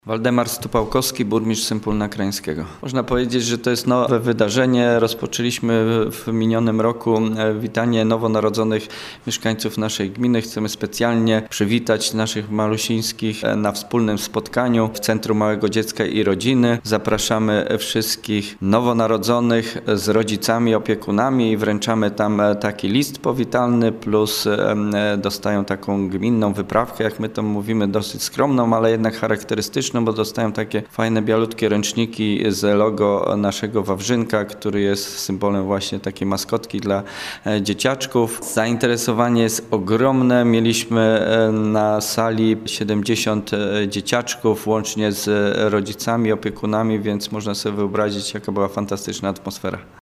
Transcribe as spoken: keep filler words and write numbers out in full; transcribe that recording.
Waldemar Stupałkowski, burmistrz Sępólna Krajeńskiego. Można powiedzieć, że to jest nowe wydarzenie. Rozpoczęliśmy w minionym roku witanie nowonarodzonych mieszkańców naszej gminy. Chcemy specjalnie przywitać naszych malusińskich na wspólnym spotkaniu w Centrum Małego Dziecka i Rodziny. Zapraszamy wszystkich nowonarodzonych z rodzicami, opiekunami i wręczamy tam taki list powitalny, plus dostają taką gminną wyprawkę, jak my to mówimy, dosyć skromną, ale jednak charakterystyczną, bo dostają takie fajne, bialutkie ręczniki z logo naszego Wawrzynka, który jest symbolem właśnie takiej maskotki dla dzieciaczków. Zainteresowanie jest ogromne. Mieliśmy na sali siedemdziesiąt dzieciaczków, łącznie z rodzicami, opiekunami, więc można sobie wyobrazić, jaka była fantastyczna atmosfera.